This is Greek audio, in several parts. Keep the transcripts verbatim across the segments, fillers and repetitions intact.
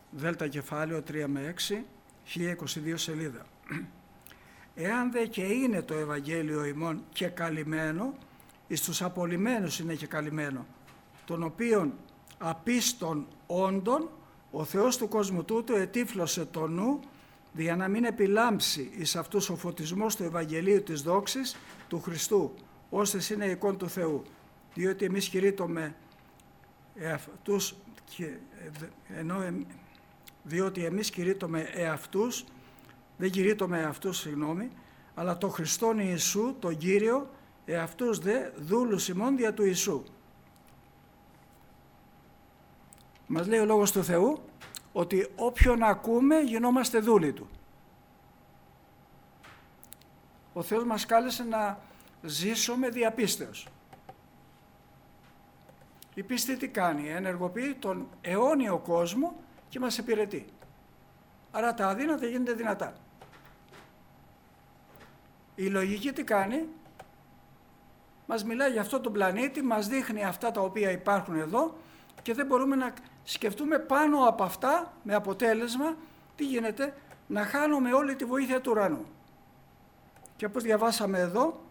Δέλτα κεφάλαιο τρία με έξι, χίλια είκοσι δύο σελίδα. Εάν δε και είναι το Ευαγγέλιο ημών και καλυμμένο, εις τους απολυμμένους είναι και καλυμμένο, των οποίων απίστων όντων ο Θεός του κόσμου τούτου ετύφλωσε το νου, για να μην επιλάμψει εις αυτούς ο φωτισμός του Ευαγγελίου της δόξης του Χριστού, ώστε είναι εικόν του Θεού. Διότι εμείς κηρύττουμε εαυτούς, ενώ, διότι εμείς κηρύττουμε εαυτούς, δεν κηρύττουμε εαυτούς, συγγνώμη, αλλά το Χριστόν Ιησού, τον Κύριο, εαυτούς δε δούλους ημών δια του Ιησού. Μας λέει ο Λόγος του Θεού ότι όποιον ακούμε γινόμαστε δούλοι Του. Ο Θεός μας κάλεσε να ζήσουμε δια πίστεως. Η πίστη τι κάνει? Ενεργοποιεί τον αιώνιο κόσμο και μας υπηρετεί. Άρα τα αδύνατα γίνονται δυνατά. Η λογική τι κάνει? Μας μιλάει για αυτό τον πλανήτη, μας δείχνει αυτά τα οποία υπάρχουν εδώ και δεν μπορούμε να σκεφτούμε πάνω από αυτά, με αποτέλεσμα τι γίνεται? Να χάνουμε όλη τη βοήθεια του ουρανού. Και όπως διαβάσαμε εδώ,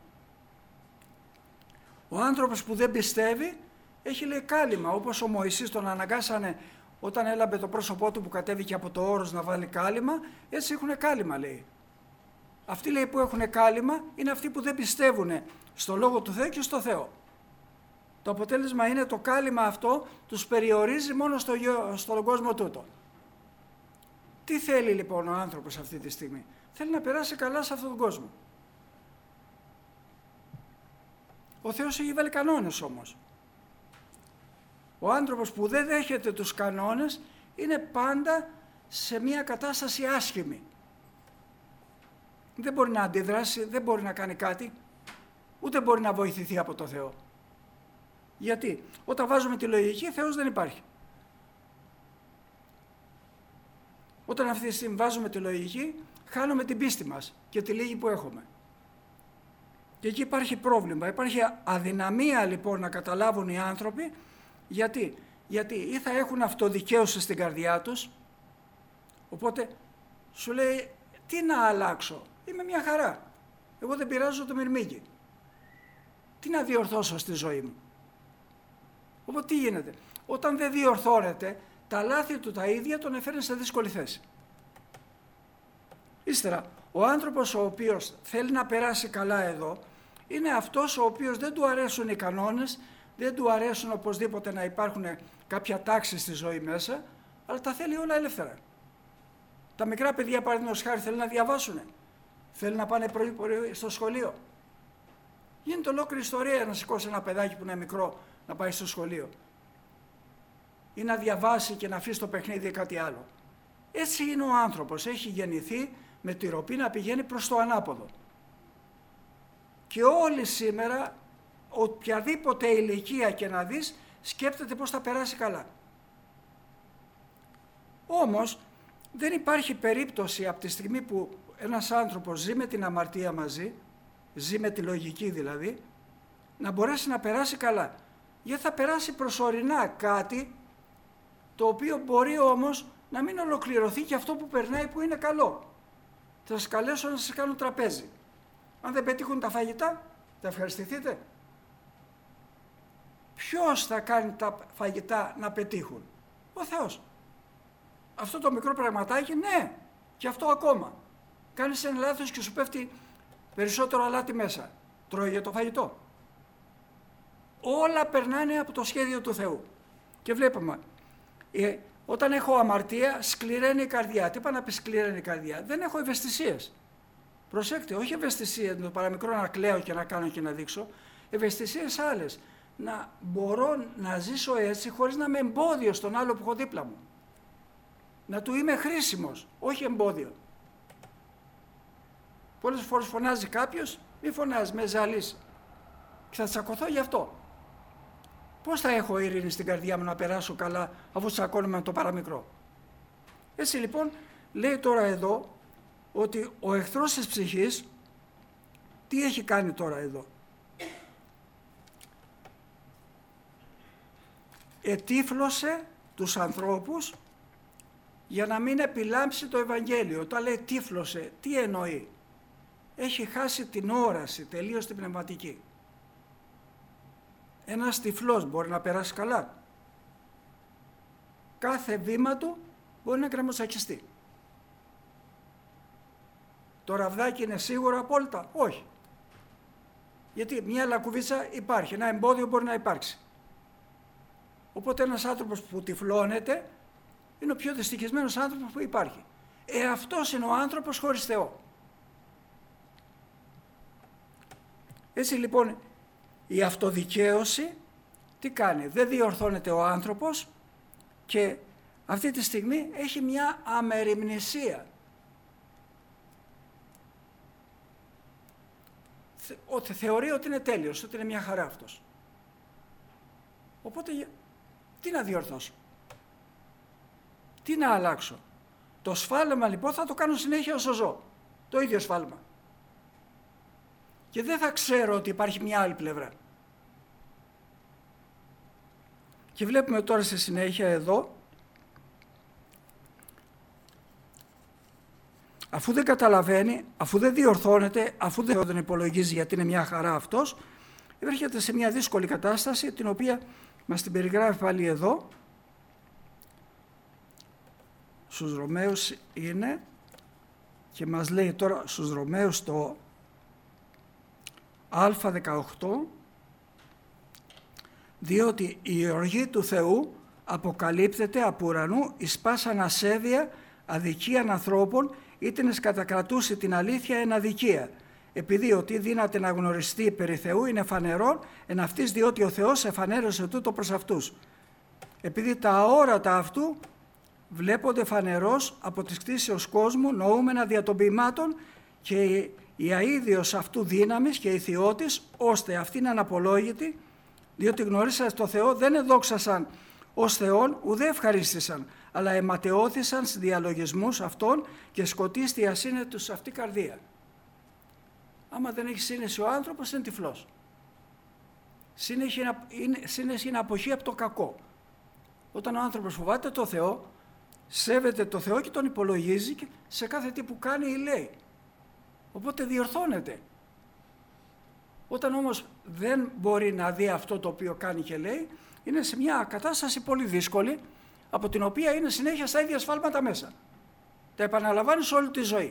ο άνθρωπος που δεν πιστεύει έχει, λέει, κάλυμα, όπως ο Μωυσής τον αναγκάσανε όταν έλαμπε το πρόσωπό του που κατέβηκε από το όρος να βάλει κάλυμα, έτσι έχουν κάλυμα, λέει. Αυτοί, λέει, που έχουν κάλυμα είναι αυτοί που δεν πιστεύουν στο Λόγο του Θεού και στο Θεό. Το αποτέλεσμα είναι το κάλυμα αυτό τους περιορίζει μόνο στο, στον κόσμο τούτο. Τι θέλει λοιπόν ο άνθρωπος αυτή τη στιγμή? Θέλει να περάσει καλά σε αυτόν τον κόσμο. Ο Θεός έχει βάλει κανόνες όμως. Ο άνθρωπος που δεν δέχεται τους κανόνες είναι πάντα σε μια κατάσταση άσχημη. Δεν μπορεί να αντιδράσει, δεν μπορεί να κάνει κάτι, ούτε μπορεί να βοηθηθεί από το Θεό. Γιατί όταν βάζουμε τη λογική, Θεός δεν υπάρχει. Όταν αυτή τη στιγμή βάζουμε τη λογική, χάνουμε την πίστη μας και τη λίγη που έχουμε. Και εκεί υπάρχει πρόβλημα, υπάρχει αδυναμία λοιπόν να καταλάβουν οι άνθρωποι. Γιατί, γιατί ή θα έχουν αυτοδικαίωση στην καρδιά τους, οπότε σου λέει τι να αλλάξω, είμαι μια χαρά, εγώ δεν πειράζω το μυρμήγκι, τι να διορθώσω στη ζωή μου? Οπότε τι γίνεται? Όταν δεν διορθώνεται, τα λάθη του τα ίδια τον έφερνε σε δύσκολη θέση. Ύστερα, ο άνθρωπος ο οποίος θέλει να περάσει καλά εδώ, είναι αυτός ο οποίος δεν του αρέσουν οι κανόνες, δεν του αρέσουν οπωσδήποτε να υπάρχουν κάποια τάξη στη ζωή μέσα, αλλά τα θέλει όλα ελεύθερα. Τα μικρά παιδιά, παραδείγματος χάρη, θέλουν να διαβάσουν, θέλουν να πάνε πρωί-πρωί στο σχολείο. Γίνεται ολόκληρη ιστορία να σηκώσει ένα παιδάκι που είναι μικρό να πάει στο σχολείο ή να διαβάσει και να αφήσει το παιχνίδι ή κάτι άλλο. Έτσι είναι ο άνθρωπος, έχει γεννηθεί με τη ροπή να πηγαίνει προς το ανάποδο. Και όλοι σήμερα, οποιαδήποτε ηλικία και να δεις, σκέπτεται πώς θα περάσει καλά. Όμως δεν υπάρχει περίπτωση από τη στιγμή που ένας άνθρωπος ζει με την αμαρτία μαζί, ζει με τη λογική δηλαδή, να μπορέσει να περάσει καλά. Γιατί θα περάσει προσωρινά κάτι το οποίο μπορεί όμως να μην ολοκληρωθεί και αυτό που περνάει που είναι καλό. Θα σας καλέσω να σας κάνω τραπέζι. Αν δεν πετύχουν τα φαγητά, θα ευχαριστηθείτε. Ποιος θα κάνει τα φαγητά να πετύχουν? Ο Θεός. Αυτό το μικρό πραγματάκι, ναι, και αυτό ακόμα. Κάνεις ένα λάθος και σου πέφτει περισσότερο αλάτι μέσα. Τρώει για το φαγητό. Όλα περνάνε από το σχέδιο του Θεού. Και βλέπουμε, ε, όταν έχω αμαρτία, σκληραίνει η καρδιά. Τι πάει να πει σκληραίνει η καρδιά? Δεν έχω ευαισθησίες. Προσέξτε, όχι ευαισθησίες, με το παραμικρό να κλαίω και να κάνω και να δείξω. Ευαισθησίες άλλες. Να μπορώ να ζήσω έτσι χωρίς να είμαι εμπόδιο στον άλλο που έχω δίπλα μου. Να του είμαι χρήσιμος, όχι εμπόδιο. Πολλές φορές φωνάζει κάποιος, μη φωνάζει, με ζαλίσει. Και θα τσακωθώ γι' αυτό. Πώς θα έχω ειρήνη στην καρδιά μου να περάσω καλά αφού τσακώνομαι με το παραμικρό? Έτσι λοιπόν λέει τώρα εδώ ότι ο εχθρός της ψυχής τι έχει κάνει τώρα εδώ? Ετύφλωσε τους ανθρώπους για να μην επιλάμψει το Ευαγγέλιο. Όταν λέει τύφλωσε, τι εννοεί? Έχει χάσει την όραση, τελείως την πνευματική. Ένας τυφλός μπορεί να περάσει καλά. Κάθε βήμα του μπορεί να γκραμμοτσακιστεί. Το ραβδάκι είναι σίγουρο απόλυτα? Όχι. Γιατί μια λακκουβίτσα υπάρχει, ένα εμπόδιο μπορεί να υπάρξει. Οπότε ένας άνθρωπος που τυφλώνεται είναι ο πιο δυστυχισμένος άνθρωπος που υπάρχει. Ε, αυτός είναι ο άνθρωπος χωρίς Θεό. Έτσι λοιπόν η αυτοδικαίωση τι κάνει? Δεν διορθώνεται ο άνθρωπος και αυτή τη στιγμή έχει μια αμεριμνησία. Ότι θεωρεί ότι είναι τέλειος, ότι είναι μια χαρά αυτός. Οπότε τι να διορθώσω? Τι να αλλάξω? Το σφάλμα λοιπόν θα το κάνω συνέχεια όσο ζω. Το ίδιο σφάλμα. Και δεν θα ξέρω ότι υπάρχει μια άλλη πλευρά. Και βλέπουμε τώρα στη συνέχεια εδώ, αφού δεν καταλαβαίνει, αφού δεν διορθώνεται, αφού δεν τον υπολογίζει γιατί είναι μια χαρά αυτός, βρίσκεται σε μια δύσκολη κατάσταση, την οποία μας την περιγράφει πάλι εδώ. Στους Ρωμαίους είναι και μας λέει τώρα στους Ρωμαίους το Α δεκαοκτώ, διότι η οργή του Θεού αποκαλύπτεται από ουρανού εις πάσαν ασέβεια αδικίαν ανθρώπων, είτε κατακρατούσε την αλήθεια εν αδικία. Επειδή ότι δύναται να γνωριστεί περί Θεού είναι φανερόν εν αυτής, διότι ο Θεός εφανέρωσε τούτο προς αυτούς. Επειδή τα αόρατα αυτού βλέπονται φανερώς από τις κτήσεως κόσμου, νοούμενα δια των ποιημάτων, και η αίδιος αυτού δύναμης και η θειότης, ώστε αυτήν είναι αναπολόγητη, διότι γνωρίσατε το Θεό, δεν εδόξασαν ως Θεόν, ουδέ ευχαρίστησαν, αλλά αιματεώθησαν στις διαλογισμούς αυτών και σκοτίστη η ασύνεση τους αυτή καρδία. Άμα δεν έχει σύνεση ο άνθρωπος, είναι τυφλός. Σύνεση είναι, σύνεση είναι αποχή από το κακό. Όταν ο άνθρωπος φοβάται το Θεό, σέβεται το Θεό και τον υπολογίζει και σε κάθε τι που κάνει ή λέει. Οπότε διορθώνεται. Όταν όμως δεν μπορεί να δει αυτό το οποίο κάνει και λέει, είναι σε μια κατάσταση πολύ δύσκολη, από την οποία είναι συνέχεια στα ίδια σφάλματα μέσα. Τα επαναλαμβάνει σε όλη τη ζωή.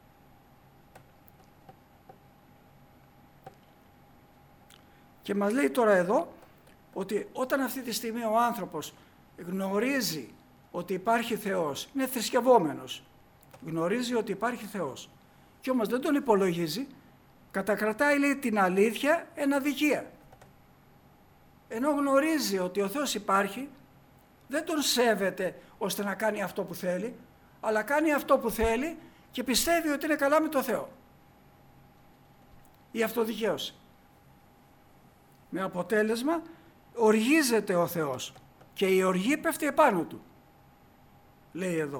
Και μας λέει τώρα εδώ ότι όταν αυτή τη στιγμή ο άνθρωπος γνωρίζει ότι υπάρχει Θεός, είναι θρησκευόμενος, γνωρίζει ότι υπάρχει Θεός και όμως δεν τον υπολογίζει, κατακρατάει λέει την αλήθεια εν αδικία. Ενώ γνωρίζει ότι ο Θεός υπάρχει, δεν τον σέβεται ώστε να κάνει αυτό που θέλει, αλλά κάνει αυτό που θέλει και πιστεύει ότι είναι καλά με το Θεό. Η αυτοδικαίωση. Με αποτέλεσμα οργίζεται ο Θεός και η οργή πέφτει επάνω του. Λέει εδώ.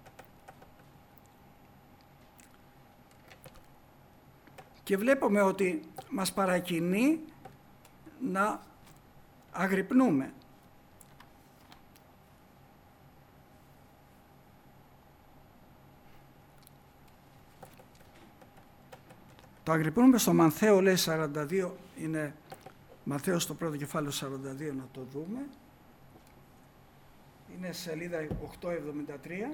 Και βλέπουμε ότι μας παρακινεί να αγρυπνούμε. Το αγρυπνούμε στο Μανθαίο λέει σαράντα δύο, είναι Μαθαίος στο πρώτο κεφάλαιο σαράντα δύο, να το δούμε. Είναι σελίδα οκτακόσια εβδομήντα τρία.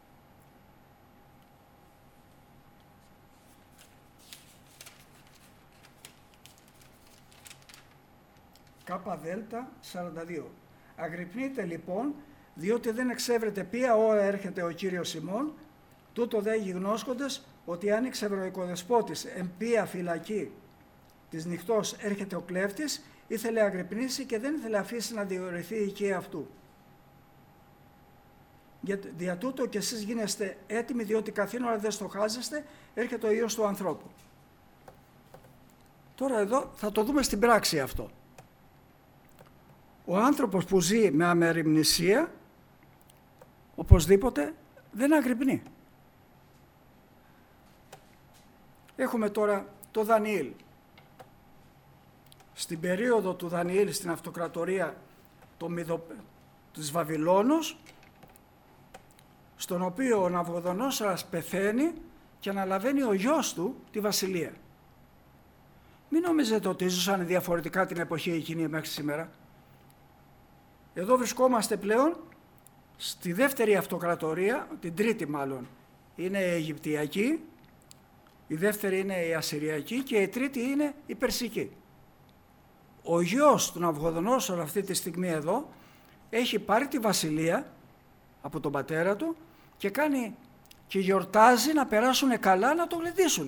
Κάπα δέλτα σαράντα δύο. Αγρυπνείτε λοιπόν, διότι δεν εξεύρετε ποια ώρα έρχεται ο Κύριος ημών, τούτο δε γιγνώσκοντες ότι αν εξευρωϊκό δεσπότης εν ποια φυλακή της νυχτός έρχεται ο κλέφτης, ήθελε αγρυπνήσει και δεν ήθελε αφήσει να διορυθεί η οικία αυτού. Για, δια τούτο και εσείς γίνεστε έτοιμοι, διότι καθήν ώρα δεν στοχάζεστε, έρχεται ο Υιός του ανθρώπου. Τώρα εδώ θα το δούμε στην πράξη αυτό. Ο άνθρωπος που ζει με αμεριμνησία, οπωσδήποτε δεν αγρυπνεί. Έχουμε τώρα το Δανιήλ. Στην περίοδο του Δανιήλ, στην αυτοκρατορία το Μηδο... της Βαβυλώνος, στον οποίο ο Ναβουχοδονόσορας πεθαίνει και αναλαβαίνει ο γιος του τη βασιλεία. Μην νομίζετε ότι ζούσαν διαφορετικά την εποχή εκείνη μέχρι σήμερα. Εδώ βρισκόμαστε πλέον στη δεύτερη αυτοκρατορία, την τρίτη μάλλον, είναι η Αιγυπτιακή, η δεύτερη είναι η Ασσυριακή και η τρίτη είναι η Περσική. Ο γιος του Ναβουχοδονόσορα αυτή τη στιγμή εδώ έχει πάρει τη βασιλεία από τον πατέρα του και κάνει και γιορτάζει να περάσουν καλά, να το γλεντήσουν.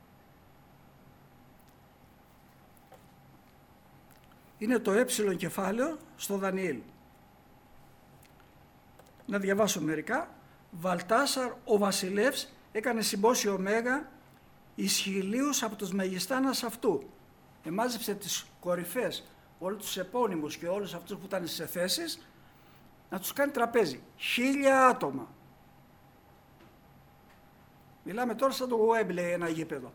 Είναι το έψιλον κεφάλαιο στο Δανιήλ. Να διαβάσω μερικά. Βαλτάσαρ ο βασιλεύς έκανε συμπόσιο μέγα εις χιλίους από τους μεγιστάνας αυτού. Εμάζεψε τις κορυφές, όλους τους επώνυμους και όλους αυτούς που ήταν σε θέσεις, να τους κάνει τραπέζι. Χίλια άτομα. Μιλάμε τώρα σαν το Γουέμπλεϊ, ένα γήπεδο.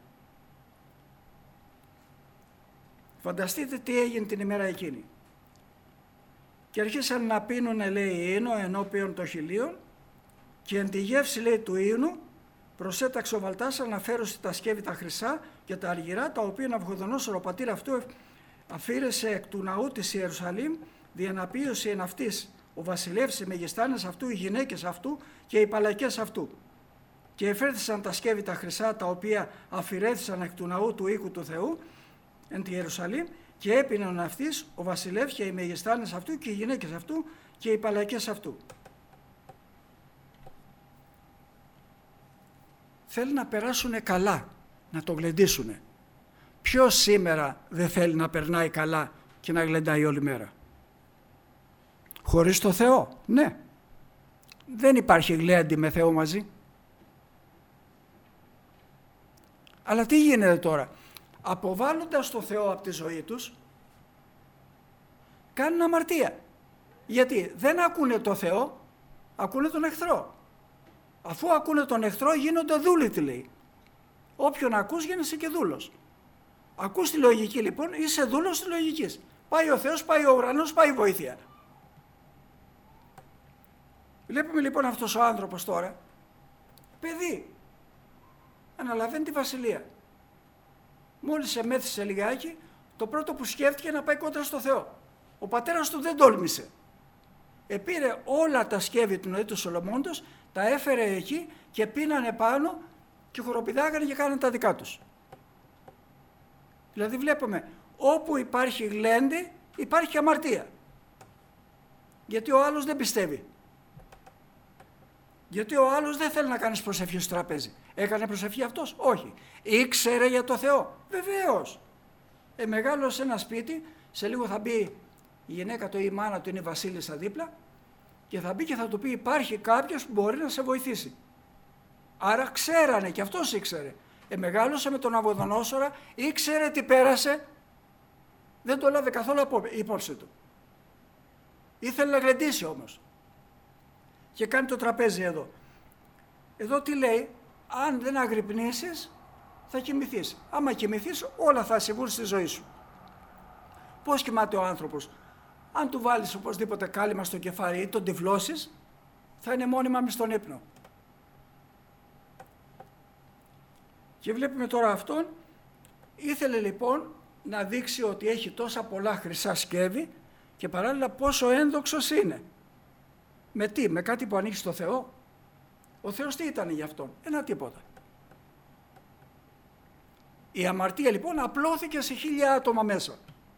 Φανταστείτε τι έγινε την ημέρα εκείνη. Και αρχίσαν να πίνουνε, λέει, ίνο ενώπιον των χιλίων και εν τη γεύση, λέει, του ίνου προσέταξε ο Βαλτάσαρ να φέρουν τα σκεύη τα χρυσά και τα αργυρά, τα οποία Ναβουχοδονόσορ ο πατήρ αυτού αφήρεσε εκ του ναού της Ιερουσαλήμ, διαναπίωσε εν αυτής ο βασιλεύς, οι μεγιστάνες αυτού, οι γυναίκες αυτού και οι παλακές αυτού. Και εφέρθησαν τα σκεύη τα χρυσά, τα οποία αφηρέθησαν εκ του ναού του οίκου του Θεού εν τη Ιερουσαλήμ, και έπιναν αυτής ο βασιλεύς και οι μεγιστάνες αυτού και οι γυναίκες αυτού και οι παλακές αυτού. Θέλει να περάσουν καλά, να το γλεντήσουν. Ποιος σήμερα δεν θέλει να περνάει καλά και να γλεντάει όλη μέρα? Χωρίς το Θεό, ναι. Δεν υπάρχει γλέντι με Θεό μαζί. Αλλά τι γίνεται τώρα? Αποβάλλοντας το Θεό από τη ζωή τους, κάνουν αμαρτία. Γιατί δεν ακούνε το Θεό, ακούνε τον εχθρό. Αφού ακούνε τον εχθρό γίνονται δούλοι, τι λέει. Όποιον ακούς γίνεσαι και δούλος. Ακούς τη λογική λοιπόν, είσαι δούλος της λογικής. Πάει ο Θεός, πάει ο ουρανός, πάει η βοήθεια. Βλέπουμε λοιπόν αυτός ο άνθρωπος τώρα, παιδί, αναλαβαίνει τη βασιλεία. Μόλις εμέθησε λιγάκι, το πρώτο που σκέφτηκε να πάει κόντρα στο Θεό. Ο πατέρας του δεν τόλμησε. Επήρε όλα τα σκεύη του Νοή του Σολομώντος, τα έφερε εκεί και πίνανε πάνω και χοροπηδάγανε και κάνανε τα δικά τους. Δηλαδή βλέπουμε, όπου υπάρχει γλέντι υπάρχει και αμαρτία. Γιατί ο άλλος δεν πιστεύει. Γιατί ο άλλος δεν θέλει να κάνεις προσευχή στο τραπέζι. Έκανε προσευχή αυτός? Όχι. Ήξερε για το Θεό? Βεβαίως. Ε, μεγάλωσε σε ένα σπίτι, σε λίγο θα μπει η γυναίκα του ή η μάνα του, είναι η βασίλισσα δίπλα, και θα μπει και θα του πει υπάρχει κάποιος που μπορεί να σε βοηθήσει. Άρα ξέρανε, και αυτός ήξερε. Ε, μεγάλωσε με τον Ναβουχοδονόσορα, ήξερε τι πέρασε, δεν το λάβε καθόλου υπόψη του. Ήθελε να γλεντήσει όμως. Και κάνει το τραπέζι εδώ. Εδώ τι λέει? Αν δεν αγρυπνήσεις θα κοιμηθείς. Άμα κοιμηθείς όλα θα συμβούν στη ζωή σου. Πώς κοιμάται ο άνθρωπος? Αν του βάλεις οπωσδήποτε κάλυμα στο κεφάλι ή τον τυφλώσεις, θα είναι μόνιμα μες στον ύπνο. Και βλέπουμε τώρα αυτόν, ήθελε λοιπόν να δείξει ότι έχει τόσα πολλά χρυσά σκεύη και παράλληλα πόσο ένδοξος είναι. Με τι? Με κάτι που ανήκει στο Θεό? Ο Θεός τι ήταν για αυτόν? Ένα τίποτα. Η αμαρτία λοιπόν απλώθηκε σε χίλια άτομα μέσα.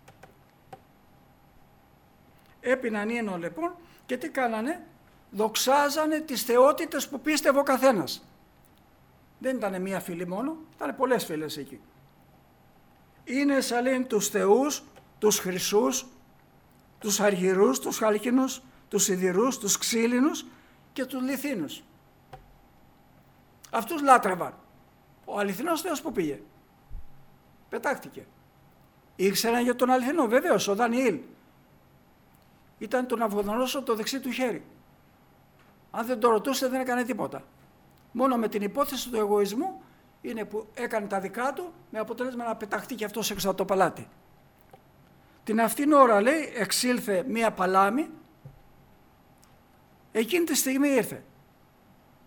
Έπιναν ίνο λοιπόν και τι κάνανε? Δοξάζανε τις θεότητες που πίστευε ο καθένας. Δεν ήταν μία φυλή μόνο, ήταν πολλές φυλές εκεί. Είναι σαλήν τους θεούς, τους χρυσούς, τους αργυρούς, τους χάλκινους, τους σιδηρούς, τους ξύλινους και τους λιθίνους. Αυτούς λάτρευαν. Ο αληθινός Θεός που πήγε? Πετάχτηκε. Ήξεραν για τον αληθινό? Βεβαίως, ο Δανιήλ. Ήταν τον Ναβουχοδονόσορα το δεξί του χέρι. Αν δεν το ρωτούσε δεν έκανε τίποτα. Μόνο με την υπόθεση του εγωισμού είναι που έκανε τα δικά του, με αποτέλεσμα να πεταχτεί και αυτός έξω από το παλάτι. Την αυτήν ώρα, λέει, εξήλθε μία παλάμη. Εκείνη τη στιγμή ήρθε.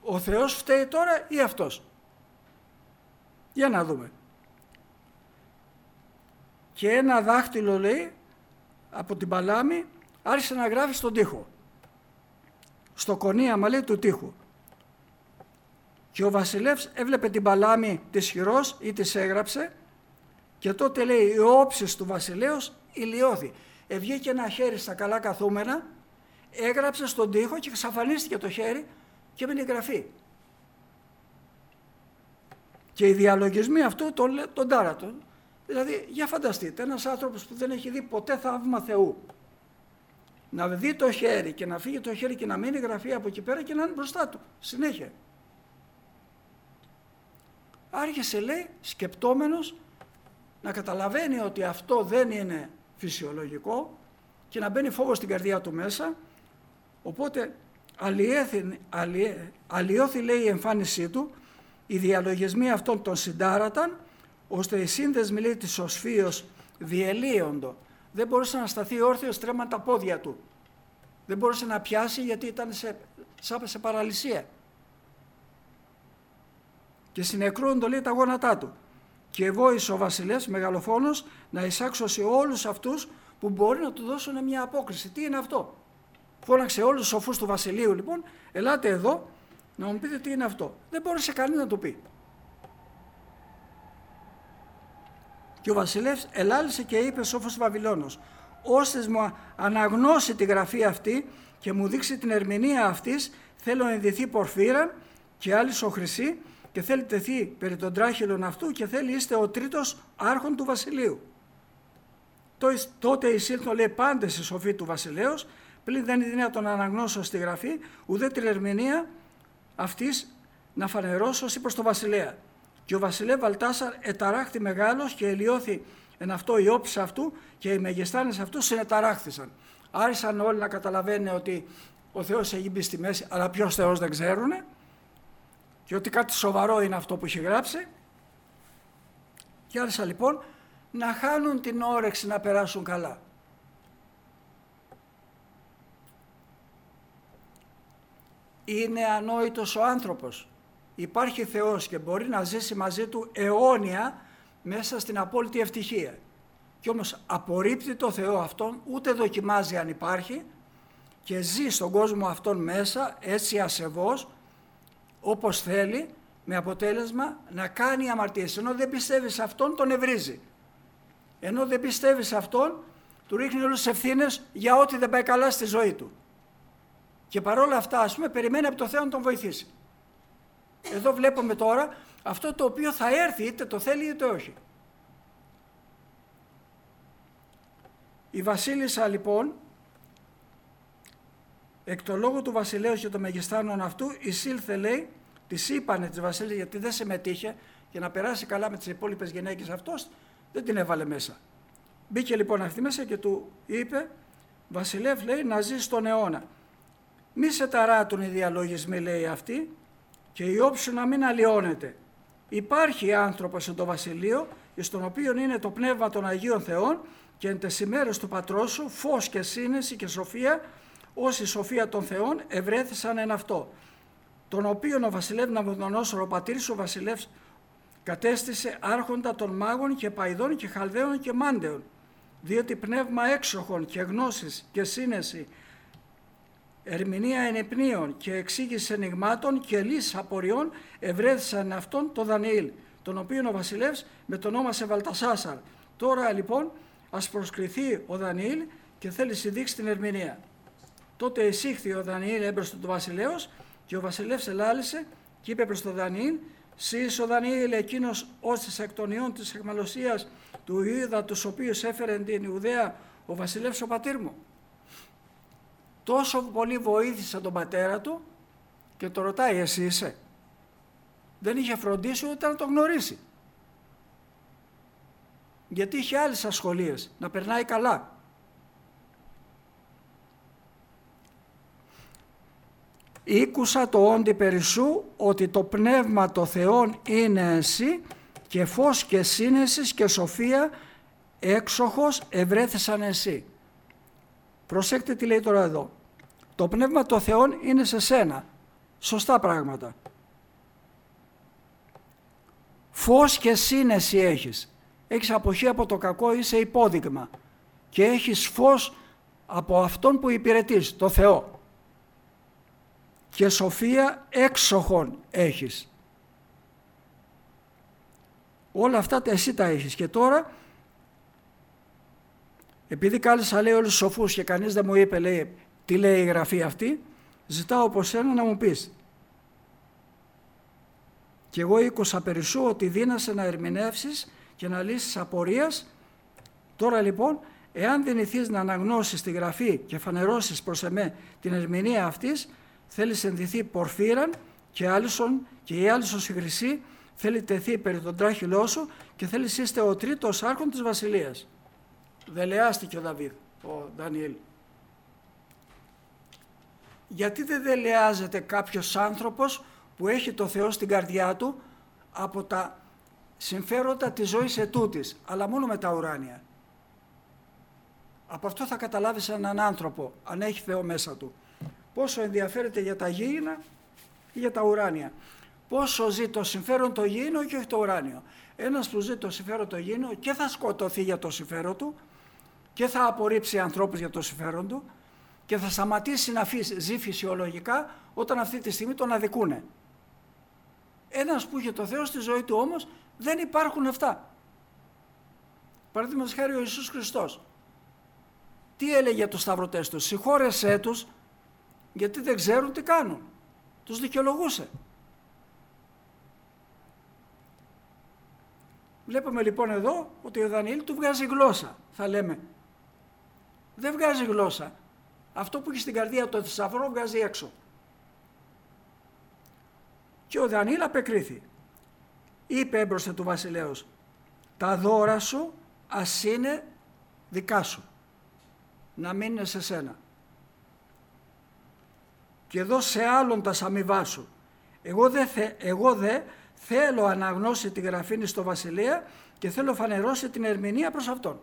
Ο Θεός φταίει τώρα ή αυτός? Για να δούμε. Και ένα δάχτυλο, λέει, από την παλάμη άρχισε να γράφει στον τοίχο. Στο κονίαμα, λέει, του τοίχου. Και ο βασιλεύς έβλεπε την παλάμη της χειρός ή της έγραψε και τότε, λέει, οι όψεις του βασιλέως ηλιώθη. Ευγήκε ένα χέρι στα καλά καθούμενα, έγραψε στον τοίχο και εξαφανίστηκε το χέρι και έμεινε η γραφή. Και οι διαλογισμοί αυτού τον, τον τάρατον. Δηλαδή, για φανταστείτε, ένας άνθρωπος που δεν έχει δει ποτέ θαύμα Θεού, να δει το χέρι και να φύγει το χέρι και να μείνει γραφή από εκεί πέρα και να είναι μπροστά του, συνέχεια. Άρχισε, λέει, σκεπτόμενος να καταλαβαίνει ότι αυτό δεν είναι φυσιολογικό και να μπαίνει φόβος στην καρδιά του μέσα, οπότε αλλοιέθη, αλλοιέ, αλλοιώθη, λέει, η εμφάνισή του, οι διαλογισμοί αυτών τον συντάραταν, ώστε οι σύνδεσμοι, λέει, της οσφίως διελύοντο. Δεν μπορούσε να σταθεί όρθιος, τρέμαν τα πόδια του. Δεν μπορούσε να πιάσει γιατί ήταν σε, σε παραλυσία. Και συνεκρούονται, λέει, τα γόνατά του. Και βόησε ο βασιλεύς μεγαλοφόνος να εισάξωσει όλους αυτούς που μπορεί να του δώσουν μια απόκριση. Τι είναι αυτό? Φώναξε όλους τους σοφούς του βασιλείου, λοιπόν, ελάτε εδώ να μου πείτε τι είναι αυτό. Δεν μπόρεσε κανείς να το πει. Και ο βασιλεύς ελάλησε και είπε σόφος Βαβυλώνος, ώστες μου αναγνώσει τη γραφή αυτή και μου δείξει την ερμηνεία αυτής, θέλω να ενδυθεί πορφύρα και άλλη σοχρυσή και θέλει τεθεί περί των τράχυλων αυτού και θέλει είστε ο τρίτος άρχον του βασιλείου. Τότε εισήλθον, λέει, πάντες οι σοφοί του βασιλέως, πλην δεν είναι δυνατόν να αναγνώσω στη γραφή, ουδέ την ερμηνεία αυτής να φανερώσω ή προς το βασιλέα. Και ο βασιλεύ Βαλτάσαρ εταράχθη μεγάλος και ελιώθη εν αυτό η όψη αυτού και οι μεγεστάνες αυτού συνεταράχθησαν. Άρχισαν όλοι να καταλαβαίνουν ότι ο Θεός έχει μπει στη μέση, αλλά ποιος Θεός δεν ξέρουνε και ότι κάτι σοβαρό είναι αυτό που έχει γράψει. Και άρχισαν, λοιπόν, να χάνουν την όρεξη να περάσουν καλά. Είναι ανόητος ο άνθρωπος. Υπάρχει Θεός και μπορεί να ζήσει μαζί του αιώνια μέσα στην απόλυτη ευτυχία. Και όμως απορρίπτει το Θεό αυτόν, ούτε δοκιμάζει αν υπάρχει και ζει στον κόσμο αυτόν μέσα έτσι ασεβώς όπως θέλει, με αποτέλεσμα να κάνει αμαρτίες. Ενώ δεν πιστεύει σε αυτόν, τον ευρίζει. Ενώ δεν πιστεύει σε αυτόν, του ρίχνει όλες τις ευθύνες για ό,τι δεν πάει καλά στη ζωή του. Και παρόλα αυτά, ας πούμε, περιμένει από το Θεό να τον βοηθήσει. Εδώ βλέπουμε τώρα αυτό το οποίο θα έρθει, είτε το θέλει είτε όχι. Η βασίλισσα, λοιπόν, εκ το λόγο του βασιλέως και των μεγιστάνων αυτού, εισήλθε, λέει, της είπανε της βασίλισσας, γιατί δεν συμμετείχε, για να περάσει καλά με τις υπόλοιπες γυναίκες αυτός, δεν την έβαλε μέσα. Μπήκε λοιπόν αυτή μέσα και του είπε, βασιλεύ, λέει, να ζει στον αιώνα. Μη σε ταράτουν οι διαλογισμοί, λέει αυτή, και η όψη να μην αλλοιώνεται. Υπάρχει άνθρωπος εν το βασιλείο, εις τον οποίον είναι το πνεύμα των Αγίων Θεών και εν τες ημέρες του πατρός σου φως και σύνεση και σοφία, ως η σοφία των Θεών ευρέθησαν εν αυτό. Τον οποίον ο βασιλεύ Ναβουχοδονόσορ, ο πατήρς ο βασιλεύς, κατέστησε άρχοντα των μάγων και παϊδών και χαλδαίων και μάντεων, διότι πνεύμα έξοχων και γνώσης και σύνεση, ερμηνεία ενεπνίων και εξήγηση ενηγμάτων και λύσεις απορριών ευρέθησαν αυτόν τον Δανιήλ, τον οποίον ο βασιλεύς μετονόμασε Βαλτασάσαρ. Τώρα λοιπόν ας προσκριθεί ο Δανιήλ και θέλει συνδείξει την ερμηνεία. Τότε εισήχθη ο Δανιήλ έμπροσθεν του βασιλέως και ο βασιλεύς ελάλησε και είπε προς τον Δανιήλ, «Συ είσαι ο Δανιήλ εκείνος ως εκ των ιών της αιχμαλωσίας του Ιούδα, τους οποίους έφερε την Ιουδαία ο βασιλεύς ο πατήρ μου». Τόσο πολύ βοήθησε τον πατέρα του και το ρωτάει, εσύ είσαι? Δεν είχε φροντίσει ούτε να τον γνωρίσει. Γιατί είχε άλλες ασχολίες, να περνάει καλά. Ήκουσα το όντι περισσού ότι το πνεύμα το Θεόν είναι εσύ και φως και σύνεσης και σοφία έξοχος ευρέθησαν εσύ. Προσέξτε τι λέει τώρα εδώ. Το πνεύμα των Θεών είναι σε σένα. Σωστά πράγματα. Φως και σύνεση έχεις. Έχεις αποχή από το κακό, είσαι υπόδειγμα. Και έχεις φως από αυτόν που υπηρετείς, το Θεό. Και σοφία έξοχον έχεις. Όλα αυτά εσύ τα έχεις. Και τώρα, επειδή κάλεσα λέει όλους τους σοφούς και κανείς δεν μου είπε λέει, τι λέει η γραφή αυτή, ζητάω από σένα να μου πεις. Και εγώ ήκουσα περισσού ότι δύνασε να ερμηνεύσεις και να λύσεις απορίας. Τώρα λοιπόν, εάν δυνηθείς να αναγνώσεις τη γραφή και φανερώσεις προς εμέ την ερμηνεία αυτής, θέλεις ενδυθεί πορφύραν και άλυσον και η άλυσον στη χρυσή, θέλει τεθεί περί τον τράχυλό σου και θέλεις είστε ο τρίτος άρχον της βασιλείας. Δελεάστηκε ο Δαβίδ, ο Δανιήλ. Γιατί δεν δελεάζεται κάποιος άνθρωπος που έχει το Θεό στην καρδιά του από τα συμφέροντα της ζωής ετούτης, αλλά μόνο με τα ουράνια. Από αυτό θα καταλάβεις έναν άνθρωπο, αν έχει Θεό μέσα του. Πόσο ενδιαφέρεται για τα γήινα ή για τα ουράνια. Πόσο ζει το συμφέρον το γήινο και όχι το ουράνιο. Ένας που ζει το συμφέρον το γήινο και θα σκοτωθεί για το συμφέρον του και θα απορρίψει ανθρώπους για το συμφέρον του και θα σταματήσει να ζει φυσιολογικά όταν αυτή τη στιγμή τον αδικούνε. Ένας που είχε το Θεό στη ζωή του όμως δεν υπάρχουν αυτά. Παραδείγματος χάρη ο Ιησούς Χριστός. Τι έλεγε για τους σταυρωτές τους? Συγχώρεσέ τους γιατί δεν ξέρουν τι κάνουν. Τους δικαιολογούσε. Βλέπουμε λοιπόν εδώ ότι ο Δανιήλ του βγάζει γλώσσα, θα λέμε. Δεν βγάζει γλώσσα. Αυτό που έχει στην καρδία το θησαυρό βγάζει έξω. Και ο Δανιήλ απεκρίθη. Είπε έμπροσθε του βασιλέως, τα δώρα σου ας είναι δικά σου, να μην είναι σε σένα. Και δώσε άλλον τα σαμοιβά σου. Εγώ δε, θε, εγώ δε θέλω αναγνώσει τη γραφήνη στο βασιλεία και θέλω φανερώσει την ερμηνεία προς αυτόν.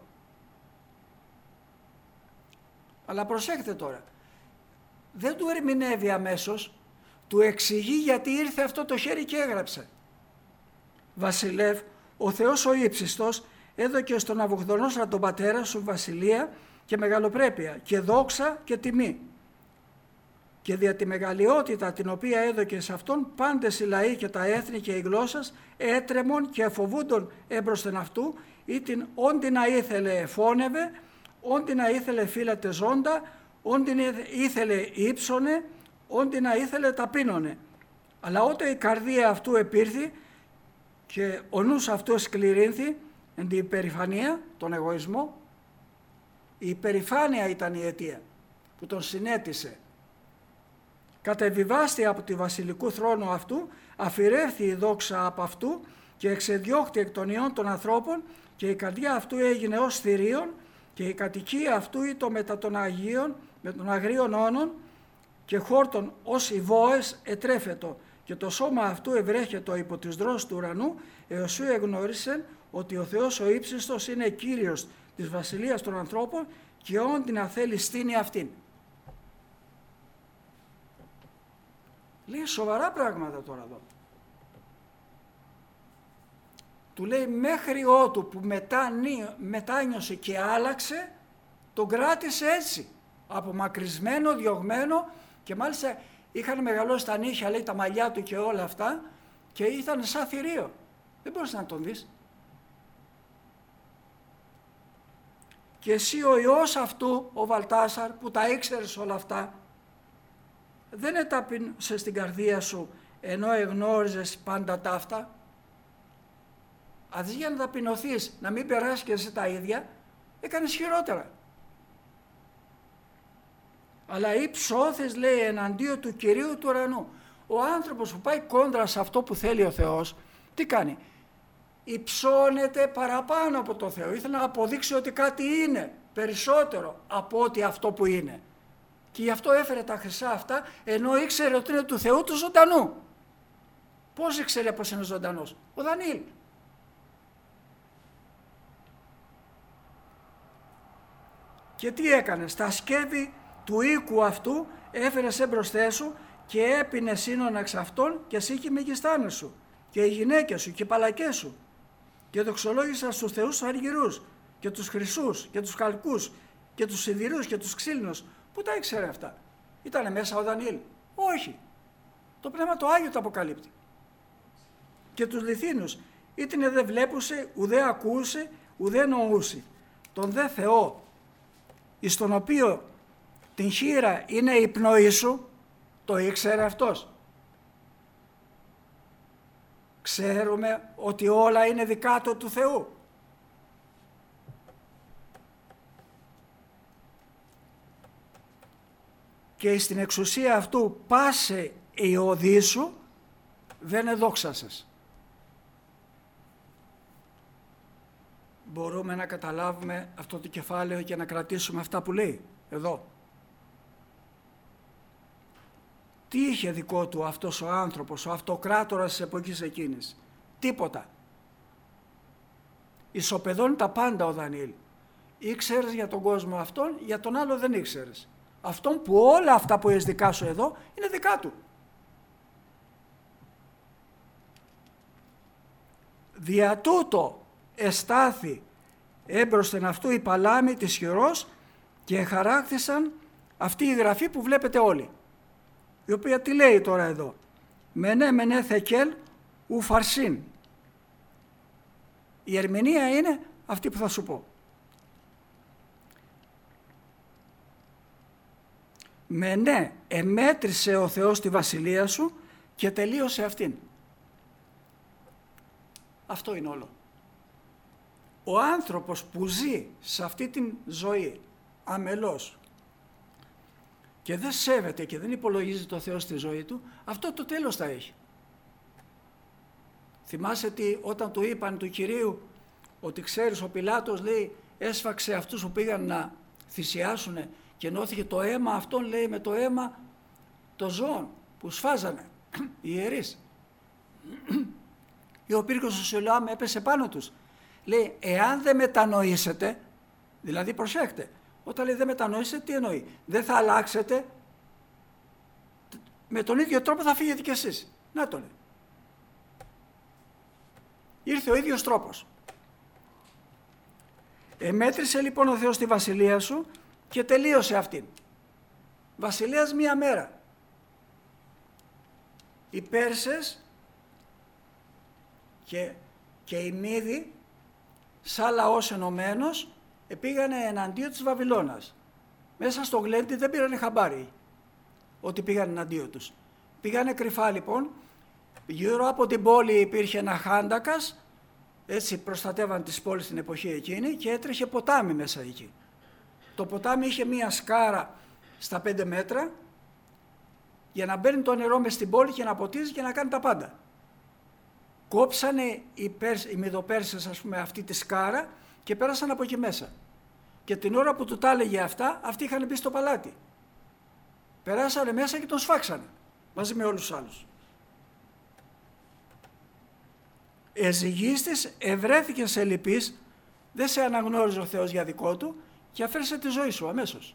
Αλλά προσέχετε τώρα, δεν του ερμηνεύει αμέσως, του εξηγεί γιατί ήρθε αυτό το χέρι και έγραψε. Βασιλεύ, ο Θεός ο ύψιστος έδωκε στον Ναβουχδονόσορα τον πατέρα σου βασιλεία και μεγαλοπρέπεια και δόξα και τιμή. Και δια τη μεγαλειότητα την οποία έδωκε σε αυτόν πάντες οι λαοί και τα έθνη και οι γλώσσες έτρεμον και εφοβούντον έμπροσθεν αυτού ή την όντι να ήθελε εφώνευε, όντι να ήθελε φύλατε ζώντα, όντι ήθελε ύψωνε, όντι να ήθελε ταπείνωνε. Αλλά όταν η καρδία αυτού επήρθη και ο νους αυτού σκληρύνθη εν την υπερηφανία, τον εγωισμό, η υπερηφάνεια ήταν η αιτία που τον συνέτησε. Κατεβιβάστη από τη βασιλικού θρόνου αυτού, αφηρεύθη η δόξα από αυτού και εξεδιώχτη εκ των ιών των ανθρώπων και η καρδιά αυτού έγινε ως θηρίων και η κατοικία αυτού ήτο μετά των Αγίων, με των αγρίων όνων και χόρτων ως οι βόες ετρέφετο και το σώμα αυτού ευρέχετο υπό τις δρόσους του ουρανού έως σου εγνώρισεν ότι ο Θεός ο ύψιστος είναι Κύριος της βασιλείας των ανθρώπων και όντι να θέλει στήνει αυτήν. Λέει σοβαρά πράγματα τώρα εδώ. Του λέει μέχρι ότου που μετάνιωσε και άλλαξε, τον κράτησε έτσι, απομακρυσμένο, διωγμένο και μάλιστα είχαν μεγαλώσει τα νύχια, λέει, τα μαλλιά του και όλα αυτά και ήταν σαν θηρίο. Δεν μπορείς να τον δεις. Και εσύ ο ιός αυτού, ο Βαλτάσαρ, που τα ήξερες όλα αυτά, δεν εταπείνωσε στην καρδία σου ενώ εγνώριζες πάντα τα αυτά. Αντί για να ταπεινωθείς, να μην περάσεις και εσύ τα ίδια, έκανες χειρότερα. Αλλά υψώθες, λέει, εναντίον του Κυρίου του ουρανού. Ο άνθρωπος που πάει κόντρα σε αυτό που θέλει ο Θεός, τι κάνει? Υψώνεται παραπάνω από το Θεό. Ήθελε να αποδείξει ότι κάτι είναι περισσότερο από ότι αυτό που είναι. Και γι' αυτό έφερε τα χρυσά αυτά, ενώ ήξερε ότι είναι του Θεού του ζωντανού. Πώς ήξερε πως είναι ζωντανός? Ο Δανιήλ. Και τι έκανε? Στα σκεύη του οίκου αυτού έφερε σε μπροστά σου και έπινε σύνον εξ αυτών και εσύ και οι μεγιστάνες σου και οι γυναίκες σου και οι παλακές σου και δοξολόγησαν στους θεούς τους αργυρούς και τους χρυσούς και τους χαλκούς και τους σιδηρούς και τους ξύλινους. Πού τα ήξερε αυτά? Ήτανε μέσα ο Δανιήλ? Όχι. Το Πνεύμα το Άγιο το αποκαλύπτει. Και τους λιθίνους, ήτινε δε βλέπουσε, ουδέ ακούσε, ουδέ νοούσε. Τον δε Θεό, εις τον οποίο την χείρα είναι η πνοή σου, το ήξερε αυτός. Ξέρουμε ότι όλα είναι δικά του Θεού. Και στην εξουσία αυτού πάσε η οδή σου, δεν εδόξασες. Μπορούμε να καταλάβουμε αυτό το κεφάλαιο και να κρατήσουμε αυτά που λέει εδώ. Τι είχε δικό του αυτός ο άνθρωπος, ο αυτοκράτορας της εποχής εκείνης? Τίποτα. Ισοπεδώνει τα πάντα ο Δανιήλ. Ήξερες για τον κόσμο αυτόν, για τον άλλο δεν ήξερες. Αυτόν που όλα αυτά που έχεις δικά σου εδώ είναι δικά του. Δια τούτο εστάθη έμπροσθεν αυτού η παλάμη της χειρός και χαράκτησαν αυτή η γραφή που βλέπετε όλοι. Η οποία τι λέει τώρα εδώ? Μενέ μενέ θεκέλ ου φαρσίν. Η ερμηνεία είναι αυτή που θα σου πω. Μενέ εμέτρησε ο Θεός τη βασιλεία σου και τελείωσε αυτήν. Αυτό είναι όλο. Ο άνθρωπος που ζει σε αυτή την ζωή αμελώς και δεν σέβεται και δεν υπολογίζει το Θεό στη ζωή του, αυτό το τέλος θα έχει. Θυμάσαι τι όταν του είπαν του Κυρίου ότι ξέρεις ο Πιλάτος λέει έσφαξε αυτούς που πήγαν να θυσιάσουν και ενώθηκε το αίμα αυτόν λέει με το αίμα των ζώων που σφάζανε οι ιερείς. Ο πύρκος του Σιλοάμ έπεσε πάνω τους. Λέει εάν δεν μετανοήσετε, δηλαδή προσέχτε, όταν λέει δεν μετανοήσετε τι εννοεί? Δεν θα αλλάξετε, με τον ίδιο τρόπο θα φύγετε κι εσείς. Να το λέει. Ήρθε ο ίδιος τρόπος. Εμέτρησε λοιπόν ο Θεός τη βασιλεία σου και τελείωσε αυτήν. Βασιλείας μία μέρα. Οι Πέρσες και, και οι Μήδοι σαν λαός ενωμένος πήγανε εναντίον της Βαβυλώνας. Μέσα στο γλέντι δεν πήρανε χαμπάρι ότι πήγαν εναντίον τους. Πήγανε κρυφά λοιπόν, γύρω από την πόλη υπήρχε ένα χάντακας, έτσι προστατεύαν τις πόλεις στην εποχή εκείνη και έτρεχε ποτάμι μέσα εκεί. Το ποτάμι είχε μία σκάρα στα πέντε μέτρα για να μπαίνει το νερό μες στην πόλη και να ποτίζει και να κάνει τα πάντα. Κόψανε οι, Πέρς, οι Μηδοπέρσες ας πούμε αυτή τη σκάρα και πέρασαν από εκεί μέσα. Και την ώρα που του τα έλεγε αυτά, αυτοί είχαν μπει στο παλάτι. Περάσανε μέσα και τον σφάξανε μαζί με όλους τους άλλους. Εζυγίστης ευρέθηκε σε λυπής, δεν σε αναγνώριζε ο Θεός για δικό του και αφαίρεσε τη ζωή σου αμέσως.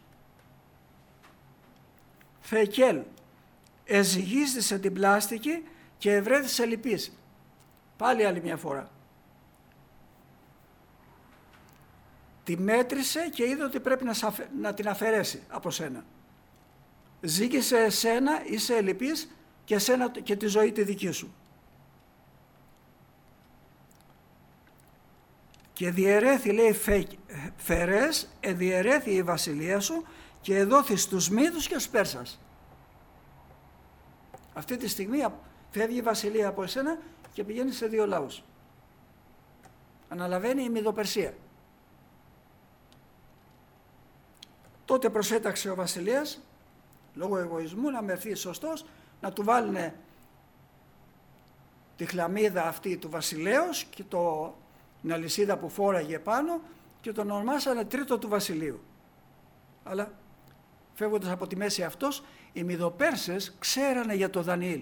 Φεκέλ, εζυγίστησε την πλάστικη και ευρέθηκε σε λυπής. Πάλι άλλη μια φορά. Τη μέτρησε και είδε ότι πρέπει να, σαφε... να την αφαιρέσει από σένα. Ζήγησε εσένα, είσαι ελλειπής και, εσένα... και τη ζωή τη δική σου. Και διαιρέθη, λέει, φε... φερές, εδιαιρέθη η βασιλεία σου και εδόθη στους Μήδους και στους Πέρσας. Αυτή τη στιγμή φεύγει η βασιλεία από εσένα και πηγαίνει σε δύο λαούς. Αναλαβαίνει η Μηδοπερσία. Τότε προσέταξε ο βασιλέας, λόγω εγωισμού, να μερθεί σωστός, να του βάλουν τη χλαμίδα αυτή του βασιλέως και το, την αλυσίδα που φόραγε πάνω και τον ονομάσανε τρίτο του βασιλείου. Αλλά φεύγοντας από τη μέση αυτός, οι Μηδοπέρσες ξέρανε για το Δανιήλ.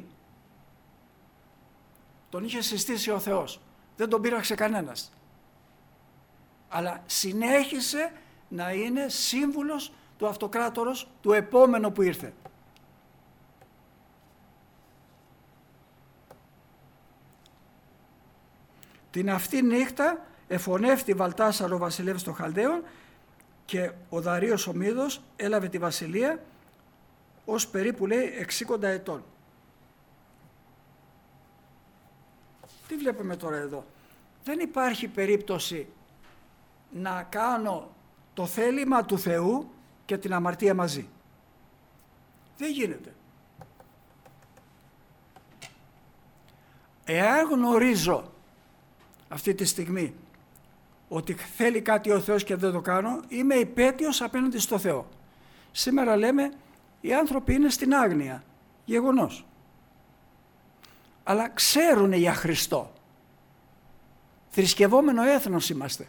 Τον είχε συστήσει ο Θεός. Δεν τον πείραξε κανένας. Αλλά συνέχισε να είναι σύμβουλος του αυτοκράτορος του επόμενου που ήρθε. Την αυτή νύχτα εφωνεύτη Βαλτάσαρ ο βασιλεύς των Χαλδαίων και ο Δαρείος ο Μήδος έλαβε τη βασιλεία ως περίπου λέει εξήκοντα ετών. Τι βλέπουμε τώρα εδώ? Δεν υπάρχει περίπτωση να κάνω το θέλημα του Θεού και την αμαρτία μαζί. Δεν γίνεται. Εάν γνωρίζω αυτή τη στιγμή ότι θέλει κάτι ο Θεός και δεν το κάνω, είμαι υπέτειος απέναντι στο Θεό. Σήμερα λέμε οι άνθρωποι είναι στην άγνοια. Γεγονός. Αλλά ξέρουν για Χριστό. Θρησκευόμενο έθνος είμαστε.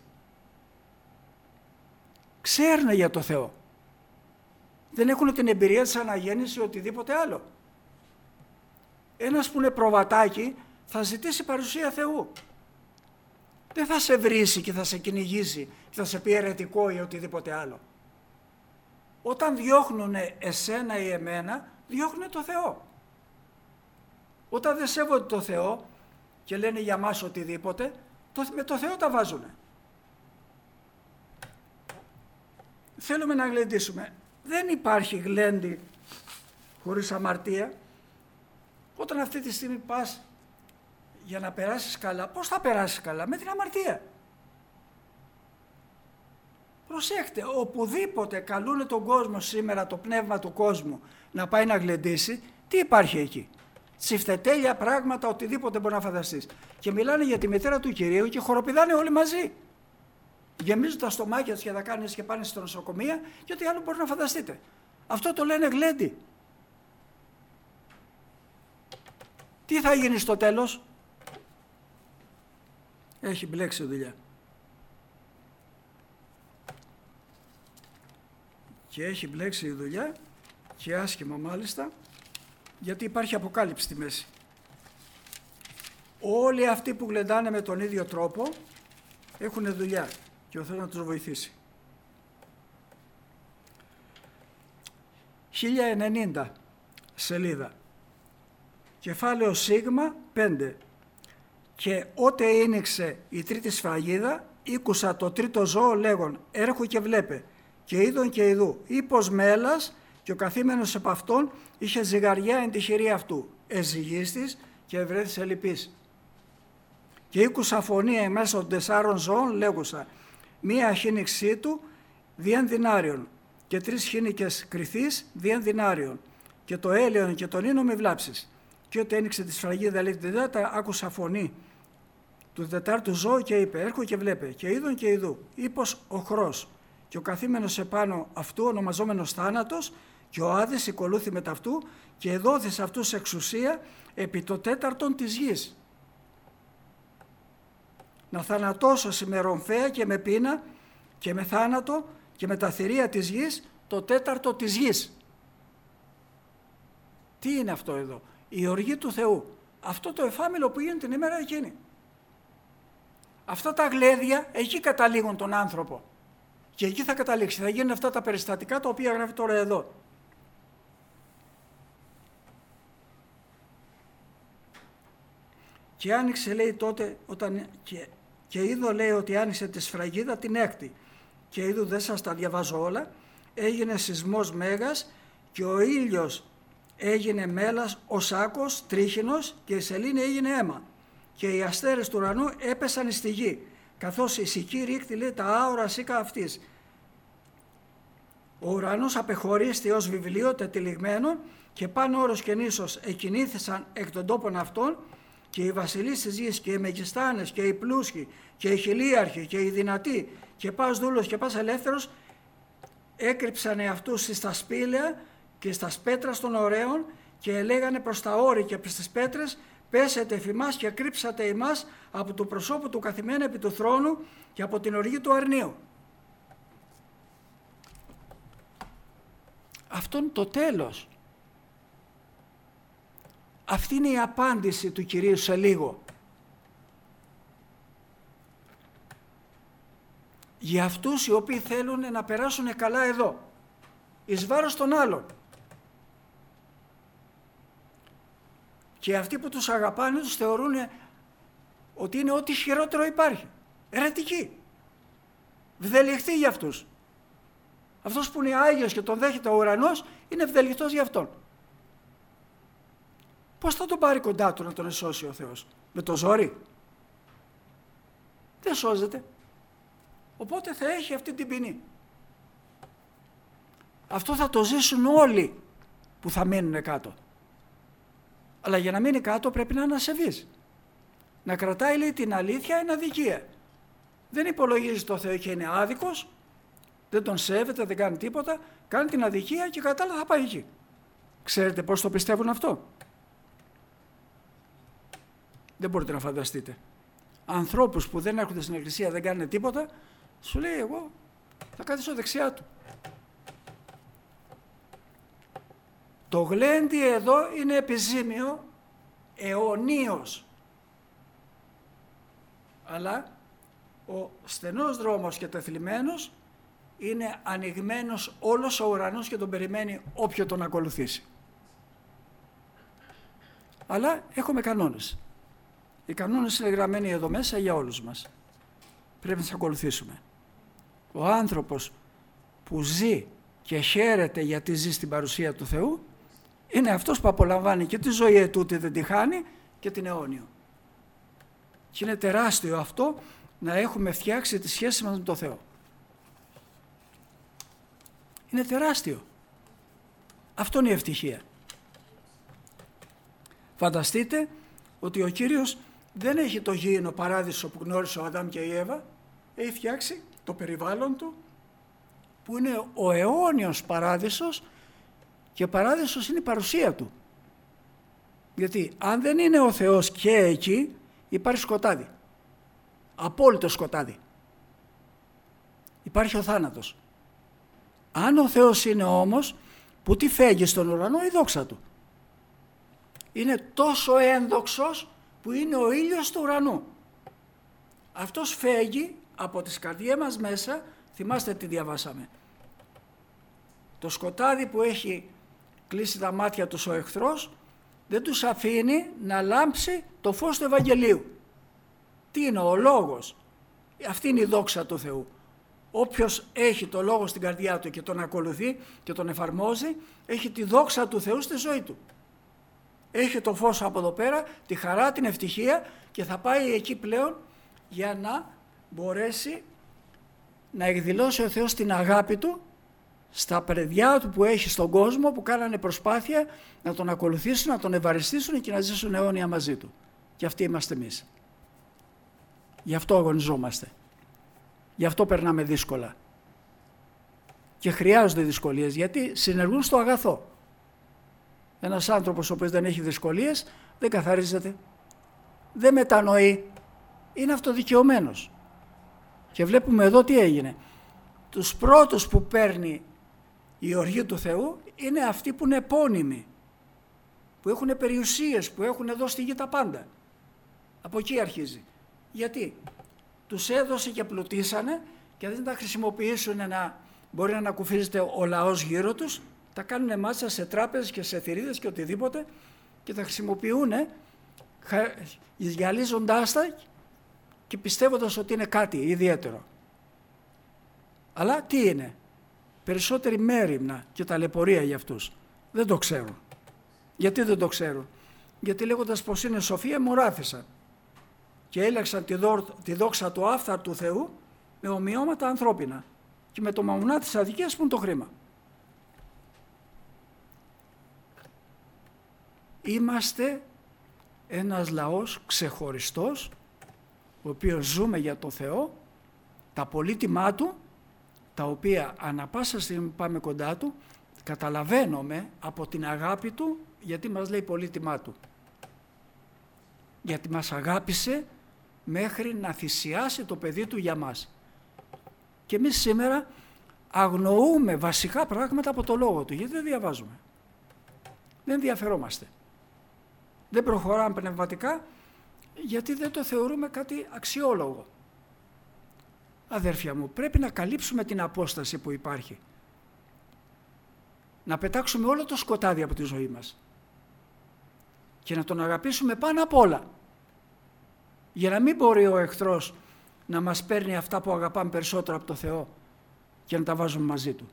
Ξέρουν για το Θεό. Δεν έχουν την εμπειρία της αναγέννησης ή οτιδήποτε άλλο. Ένας που είναι προβατάκι θα ζητήσει παρουσία Θεού. Δεν θα σε βρίσει και θα σε κυνηγήσει και θα σε πει αιρετικό ή οτιδήποτε άλλο. Όταν διώχνουν εσένα ή εμένα, διώχνουν το Θεό. Όταν δεν σέβονται το Θεό και λένε για μας οτιδήποτε, το, με το Θεό τα βάζουν. Θέλουμε να γλεντήσουμε. Δεν υπάρχει γλέντι χωρίς αμαρτία. Όταν αυτή τη στιγμή πας για να περάσεις καλά, πώς θα περάσεις καλά? Με την αμαρτία. Προσέχτε, οπουδήποτε καλούν τον κόσμο σήμερα, το πνεύμα του κόσμου, να πάει να γλεντήσει, τι υπάρχει εκεί? Τσιφτετέλεια, πράγματα, οτιδήποτε μπορεί να φανταστείς. Και μιλάνε για τη μητέρα του Κυρίου και χοροπηδάνε όλοι μαζί. Γεμίζουν τα στομάκια τους και τα κάνουν και πάνε στο νοσοκομεία και ό,τι άλλο μπορεί να φανταστείτε. Αυτό το λένε γλέντι. Τι θα γίνει στο τέλος? Έχει μπλέξει δουλειά. Και έχει μπλέξει η δουλειά και άσχημα μάλιστα, γιατί υπάρχει αποκάλυψη στη μέση. Όλοι αυτοί που γλεντάνε με τον ίδιο τρόπο έχουν δουλειά και ο Θεός να τους βοηθήσει. χίλια ενενήντα σελίδα, κεφάλαιο Σίγμα πέντε. Και ότε ήνιξε η τρίτη σφραγίδα, ήκουσα το τρίτο ζώο λέγον, έρχου και βλέπε, και είδον και ειδού, ύπος μέλας, και ο καθήμενος επ' αυτόν είχε ζυγαριά εν τη χειρή αυτού, εζυγίστης και ευρέθησε λυπής. Και ήκουσα φωνή εν μέσω των τεσσάρων ζώων λέγουσα, μία χήνιξή του διεν δινάριον, και τρεις χήνικες κρυθείς διεν δινάριον, και το έλαιον και τον ίνο μη βλάψεις. Και όταν ένοιξε τη σφραγίδα λέει την τέταρτα, άκουσα φωνή του τετάρτου ζώου και είπε, έρχο και βλέπε, και είδον και ειδού, ύπος οχρός, και ο καθήμενος επάνω αυτού ονομαζόμενος θάνατος, και ο Άδης οικολούθη μετά αυτού, και εδόθη αυτούς εξουσία επί το τέταρτον της γης. Να θανατώσω σημερομφαία και με πείνα και με θάνατο και με τα θηρία της γης το τέταρτο της γης. Τι είναι αυτό εδώ? Η οργή του Θεού. Αυτό το εφάμιλο που γίνεται την ημέρα εκείνη. Αυτά τα γλέδια εκεί καταλήγουν τον άνθρωπο. Και εκεί θα καταλήξει. Θα γίνουν αυτά τα περιστατικά τα οποία γράφει τώρα εδώ. Και άνοιξε λέει τότε, όταν, και, και είδω λέει ότι άνοιξε τη σφραγίδα την έκτη. Και είδω, δεν σας τα διαβάζω όλα, έγινε σεισμός μέγας και ο ήλιος έγινε μέλας, ο σάκος τρίχινος και η σελήνη έγινε αίμα. Και οι αστέρες του ουρανού έπεσαν στη γη, καθώς η σική ρίκτη λέει τα άωρα σίκα αυτής. Ο ουρανός απεχωρίστη ως βιβλίο τετυλιγμένο και πάνω όρος και νήσος εκινήθησαν εκ των τόπων αυτών και οι βασιλείς της γης και οι μεγιστάνες και οι πλούσιοι και οι χιλίαρχοι και οι δυνατοί και πας δούλος και πας ελεύθερος έκρυψανε αυτούς στα σπήλαια και στα πέτρα των ωραίων και λέγανε προς τα όρη και προς τις πέτρες, πέσετε εφ' ημάς και κρύψατε ημάς από το προσώπου του καθημένου επί του θρόνου και από την οργή του αρνίου. Αυτό είναι το τέλος. Αυτή είναι η απάντηση του Κυρίου σε λίγο. Για αυτούς οι οποίοι θέλουν να περάσουν καλά εδώ, εις βάρος των άλλων. Και αυτοί που τους αγαπάνε τους θεωρούν ότι είναι ό,τι χειρότερο υπάρχει. Αιρετική. Βδελιχτή για αυτούς. Αυτός που είναι Άγιος και τον δέχεται ο ουρανός είναι ευδελιχτός για αυτόν. Πώς θα τον πάρει κοντά του να τον εσώσει ο Θεός? Με το ζόρι? Δεν σώζεται. Οπότε θα έχει αυτή την ποινή. Αυτό θα το ζήσουν όλοι που θα μείνουν κάτω. Αλλά για να μείνει κάτω πρέπει να είναι ασεβής. Να κρατάει, λέει, την αλήθεια είναι αδικία. Δεν υπολογίζει το Θεό και είναι άδικος, δεν τον σέβεται, δεν κάνει τίποτα, κάνει την αδικία και κατ' άλλα θα πάει εκεί. Ξέρετε πώς το πιστεύουν αυτό? Δεν μπορείτε να φανταστείτε. Ανθρώπους που δεν έρχονται στην εκκλησία, δεν κάνουν τίποτα, σου λέει εγώ θα κάθισω δεξιά του. Το γλέντι εδώ είναι επιζήμιο αιωνίως. Αλλά ο στενός δρόμος και τεθλιμμένος είναι ανοιγμένος όλος ο ουρανός και τον περιμένει όποιο τον ακολουθήσει. Αλλά έχουμε κανόνες. Οι κανόνες είναι γραμμένοι εδώ μέσα για όλους μας. Πρέπει να τους ακολουθήσουμε. Ο άνθρωπος που ζει και χαίρεται γιατί ζει στην παρουσία του Θεού είναι αυτός που απολαμβάνει και τη ζωή ετούτη, δεν τη χάνει, και την αιώνιο. Και είναι τεράστιο αυτό να έχουμε φτιάξει τη σχέση μας με τον Θεό. Είναι τεράστιο. Αυτό είναι η ευτυχία. Φανταστείτε ότι ο Κύριος δεν έχει το γήινο παράδεισο που γνώρισε ο Αδάμ και η Εύα, έχει φτιάξει το περιβάλλον του που είναι ο αιώνιος παράδεισος και παράδεισος είναι η παρουσία του. Γιατί αν δεν είναι ο Θεός και εκεί υπάρχει σκοτάδι, απόλυτο σκοτάδι. Υπάρχει ο θάνατος. Αν ο Θεός είναι όμως, που τι φέγγει στον ουρανό? Η δόξα του. Είναι τόσο ένδοξος που είναι ο ήλιος του ουρανού. Αυτός φέγγει από τις καρδιές μας μέσα, θυμάστε τι διαβάσαμε. Το σκοτάδι που έχει κλείσει τα μάτια τους ο εχθρός δεν τους αφήνει να λάμψει το φως του Ευαγγελίου. Τι είναι ο λόγος? Αυτή είναι η δόξα του Θεού. Όποιος έχει το λόγο στην καρδιά του και τον ακολουθεί και τον εφαρμόζει, έχει τη δόξα του Θεού στη ζωή του. Έχει το φως από εδώ πέρα, τη χαρά, την ευτυχία και θα πάει εκεί πλέον για να μπορέσει να εκδηλώσει ο Θεός την αγάπη του στα παιδιά του που έχει στον κόσμο, που κάνανε προσπάθεια να τον ακολουθήσουν, να τον ευαριστήσουν και να ζήσουν αιώνια μαζί του. Και αυτοί είμαστε εμείς. Γι' αυτό αγωνιζόμαστε. Γι' αυτό περνάμε δύσκολα. Και χρειάζονται δυσκολίες, γιατί συνεργούν στο αγαθό. Ένας άνθρωπος ο οποίος δεν έχει δυσκολίες, δεν καθαρίζεται, δεν μετανοεί, είναι αυτοδικαιωμένος. Και βλέπουμε εδώ τι έγινε. Τους πρώτους που παίρνει η οργή του Θεού είναι αυτοί που είναι επώνυμοι, που έχουν περιουσίες, που έχουν εδώ στη γη τα πάντα. Από εκεί αρχίζει. Γιατί? Τους έδωσε και πλουτίσανε και δεν τα χρησιμοποιήσουν να μπορεί να ανακουφίζεται ο λαός γύρω τους, τα κάνουν μάτσα σε τράπεζες και σε θηρίδες και οτιδήποτε και τα χρησιμοποιούν γυαλίζοντάς τα και πιστεύοντας ότι είναι κάτι ιδιαίτερο. Αλλά τι είναι? Περισσότερη μέριμνα και ταλαιπωρία για αυτούς. Δεν το ξέρουν. Γιατί δεν το ξέρουν? Γιατί λέγοντας πως είναι σοφία μοράθησαν και έλεξαν τη, δό, τη δόξα του άφθαρτου Θεού με ομοιώματα ανθρώπινα και με το μαμουνά της αδικίας που είναι το χρήμα. Είμαστε ένας λαός ξεχωριστός, ο οποίος ζούμε για το Θεό, τα πολύτιμά Του, τα οποία ανα πάσα στιγμή πάμε κοντά Του, καταλαβαίνουμε από την αγάπη Του, γιατί μας λέει πολύτιμά Του. Γιατί μας αγάπησε μέχρι να θυσιάσει το παιδί Του για μας. Και εμείς σήμερα αγνοούμε βασικά πράγματα από το Λόγο Του, γιατί δεν διαβάζουμε. Δεν ενδιαφερόμαστε. Δεν προχωράμε πνευματικά, γιατί δεν το θεωρούμε κάτι αξιόλογο. Αδέρφια μου, πρέπει να καλύψουμε την απόσταση που υπάρχει. Να πετάξουμε όλο το σκοτάδι από τη ζωή μας. Και να τον αγαπήσουμε πάνω απ' όλα. Για να μην μπορεί ο εχθρός να μας παίρνει αυτά που αγαπάμε περισσότερο από το Θεό και να τα βάζουμε μαζί του.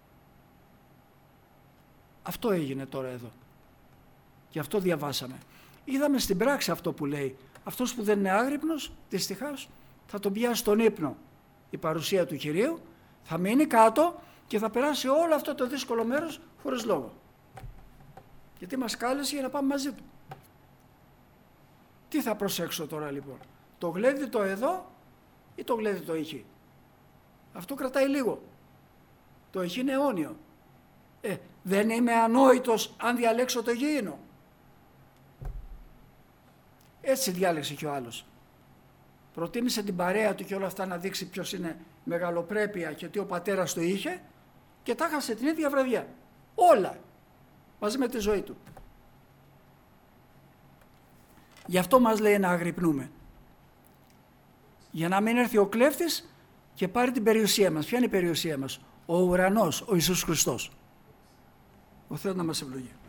Αυτό έγινε τώρα εδώ. Και αυτό διαβάσαμε. Είδαμε στην πράξη αυτό που λέει. Αυτός που δεν είναι άγρυπνος, δυστυχώς, θα τον πιάσει τον ύπνο η παρουσία του Κυρίου, θα μείνει κάτω και θα περάσει όλο αυτό το δύσκολο μέρος χωρίς λόγο. Γιατί μας κάλεσε για να πάμε μαζί του. Τι θα προσέξω τώρα λοιπόν? Το γλέδι το εδώ ή το γλέδι το εκεί? Αυτό κρατάει λίγο. Το εκεί είναι αιώνιο. Ε, δεν είμαι ανόητος αν διαλέξω το γήινο? Έτσι διάλεξε και ο άλλος. Προτίμησε την παρέα του και όλα αυτά να δείξει ποιος είναι μεγαλοπρέπεια και τι ο πατέρας το είχε, και τα χάσε την ίδια βραδιά. Όλα. Μαζί με τη ζωή του. Γι' αυτό μας λέει να αγρυπνούμε. Για να μην έρθει ο κλέφτης και πάρει την περιουσία μας. Ποια είναι η περιουσία μας? Ο ουρανός, ο Ιησούς Χριστός. Ο Θεός να μας ευλογεί.